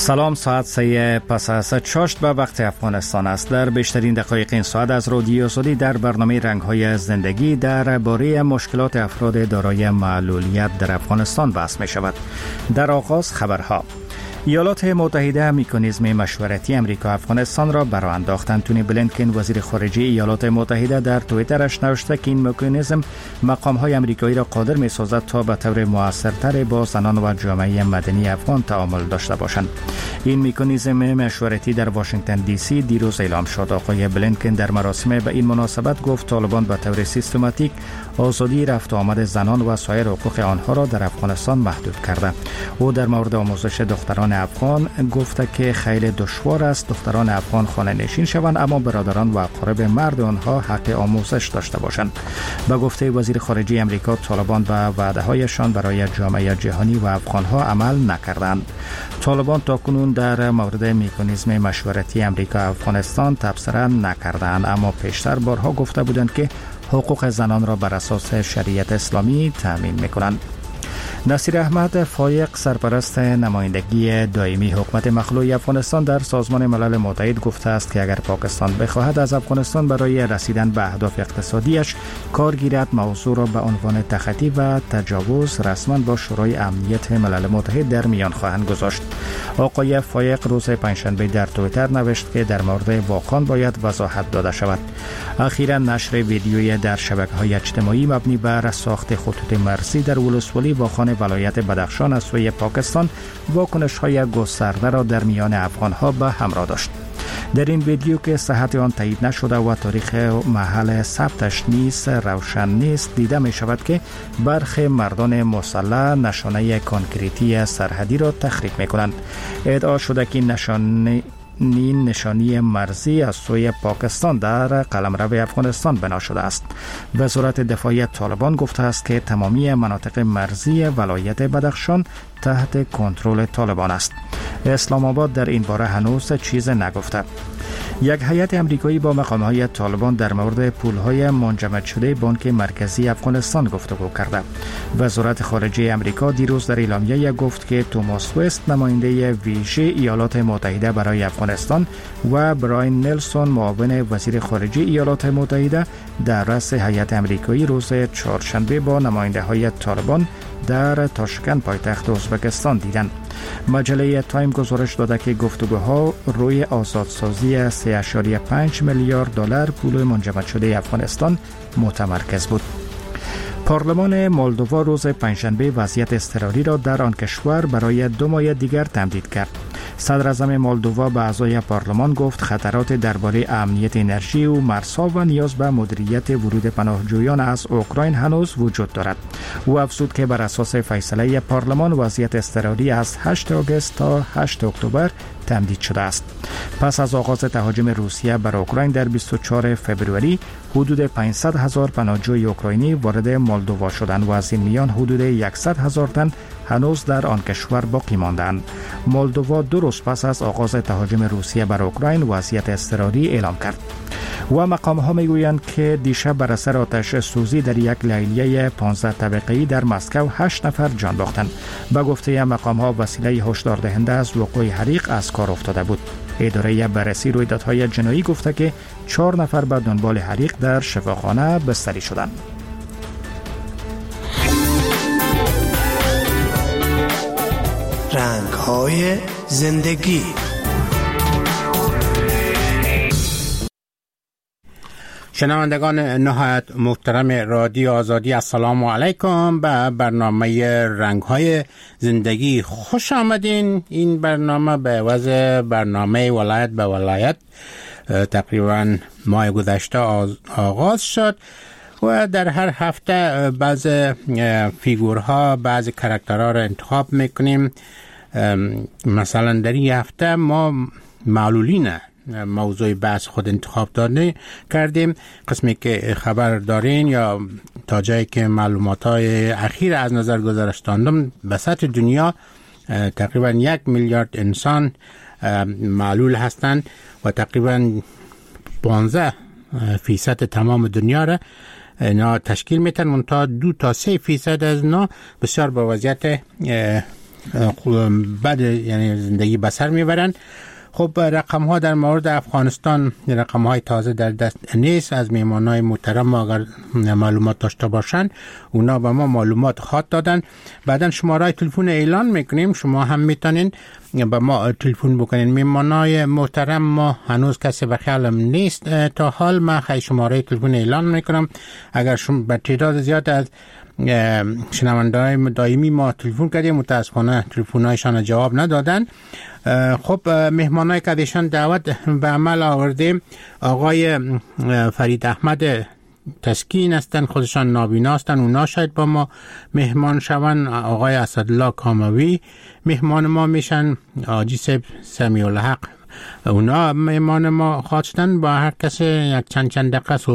سلام، ساعت 3 پس از چاشت به وقت افغانستان است. در بیشترین دقایق این ساعت از رادیو آزادی در برنامه رنگ‌های زندگی درباره مشکلات افراد دارای معلولیت در افغانستان بحث می شود. در آغاز خبرها. ایالات متحده مکانیزم مشورتی امریکا افغانستان را برآورد انداخت. انتونی بلینکن وزیر خارجه ایالات متحده در توییترش نوشته که این مکانیزم مقام‌های آمریکایی را قادر می‌سازد تا به طور مؤثرتر با زنان و جامعه مدنی افغان تعامل داشته باشند. این مکانیزم مشورتی در واشنگتن دی سی دیروز اعلام شد. آقای بلینکن در مراسم به این مناسبت گفت طالبان به طور سیستماتیک آزادی رفت و آمد زنان و سایر حقوق آنها را در افغانستان محدود کرده. او در مورد آموزش دختران افغان گفته که خیلی دشوار است دختران افغان خانه نشین شوند، اما برادران و اقارب مرد آنها حق آموزش داشته باشند. به گفته وزیر خارجه امریکا، طالبان به وعده‌هایشان برای جامعه جهانی و افغانها عمل نکردند. طالبان تاکنون در مورد مکانیزم مشورتی امریکا افغانستان تبصره نکردند، اما پیشتر بارها گفته بودند که حقوق زنان را بر اساس شریعت اسلامی تامین می‌کنند. نصیر احمد فایق، سرپرست نمایندگی دائمی حکومت مخلوع افغانستان در سازمان ملل متحد، گفته است که اگر پاکستان بخواهد از افغانستان برای رسیدن به اهداف اقتصادیش کار گیرد، موضوع را به عنوان تخطی و تجاوز رسما با شورای امنیت ملل متحد در میان خواهند گذاشت. آقای فایق روز پنجشنبه در توییتر نوشت که در مورد واقعا باید وضاحت داده شود. اخیرا نشر ویدیویی در شبکه‌های اجتماعی مبنی بر ساخت خطوط مرزی در ولسوالی واخان ولایت بدخشان از سوی پاکستان واکنش‌های گسترده را در میان افغان‌ها به همراه داشت. در این ویدیو که صحت آن تایید نشده و تاریخ محل ثبتش نیز روشن نیست، دیده می شود که برخی مردان مسلح نشانه کانکریتی سرحدی را تخریب می کنند. ادعا شده که نشانی مرزی از سوی پاکستان در قلمرو افغانستان بنا شده است. وزارت دفاع طالبان گفته است که تمامی مناطق مرزی ولایت بدخشان تحت کنترل طالبان است. اسلام آباد در این باره هنوز چیز نگفته. یک هیئت آمریکایی با مقام‌های طالبان در مورد پول‌های منجمد شده بانک مرکزی افغانستان گفتگو کرده. وزارت خارجه آمریکا دیروز در اعلامیه گفت که توماس وست، نماینده ویژه ایالات متحده برای افغانستان، و براین نلسون، معاون وزیر خارجه ایالات متحده، در رأس هیئت آمریکایی روز چهارشنبه با نماینده‌های طالبان در تاشکند پایتخت ازبکستان دیدند. مجله تایم گزارش داده که گفتگوها روی آزادسازی 3.5 میلیارد دلار پول منجمد شده افغانستان متمرکز بود. پارلمان مولدووا روز پنجشنبه وضعیت اضطراری را در آن کشور برای 2 ماه دیگر تمدید کرد. صدر اعظم مولدووا به اعضای پارلمان گفت خطرات درباره امنیت انرژی و مرزها و نیاز به مدیریت ورود پناهجویان از اوکراین هنوز وجود دارد. او افزود که بر اساس فیصله پارلمان وضعیت اضطراری از 8 آگوست تا 8 اکتبر تمدید شده است. پس از آغاز تهاجم روسیه بر اوکراین در 24 فوریه حدود 500,000 پناهجوی اوکراینی وارد مولدووا شدند و از این میان حدود 100,000 تن هنوز در آن کشور باقی ماندند. مولدووا 2 روز پس از آغاز تهاجم روسیه بر اوکراین وضعیت اضطراری اعلام کرد. و مقام‌ها میگویند که دیشب بر اثر آتش سوزی در یک لیلیه 15 طبقه‌ای در مسکو 8 نفر جان باختند. به گفته مقام‌ها وسیله هشدار دهنده از وقوع حریق از کار افتاده بود. اداره بررسی رویدادهای جنایی گفته که 4 نفر به دنبال حریق در شفاخانه بستری شدند. رنگ‌های زندگی. شنوندگان نهایت محترم رادیو آزادی، السلام علیکم. به برنامه رنگ‌های زندگی خوش آمدین. این برنامه به عوض برنامه ولایت به ولایت تقریبا ماه گذشته آغاز شد و در هر هفته بعض فیگورها، بعض کاراکترها را انتخاب میکنیم. مثلا در این هفته ما معلولین موضوع بحث خود انتخاب کردیم. قسمی که خبر دارین یا تا جایی که معلومات‌های اخیر از نظر گذاشتم، به سطح دنیا تقریبا 1 میلیارد انسان معلول هستند و تقریبا 15% تمام دنیا را اینا تشکیل میتن. منتها 2 تا 3% از اینا بسیار با وضعیت بد یعنی زندگی بسر میبرن. خب رقم ها در مورد افغانستان رقم های تازه در دست نیست. از میهمان های محترم اگر معلومات داشته باشن اونا به ما معلومات خواهد دادن. بعدا شماره تلفن اعلان میکنیم، شما هم میتونین به ما تلفن بکنین. میهمان های محترم ما هنوز کسی به خیالم نیست تا حال. من خیلی شماره تلفن اعلان میکنم. اگر شما به تعداد زیاد از شنونده‌های دائمی ما تلفن کردیم، متاسفانه تلفن‌هایشان جواب ندادن. خب مهمانای که دیشان دعوت به عمل آورده آقای فرید احمد تسکین هستن، خودشان نابینا هستن، اونا شاید با ما مهمان شون. آقای اسدالله کاموی مهمان ما میشن، آجی صاحب سمیع الحق اونا مهمان ما خواستن. با هر کسی یک چند دقیقه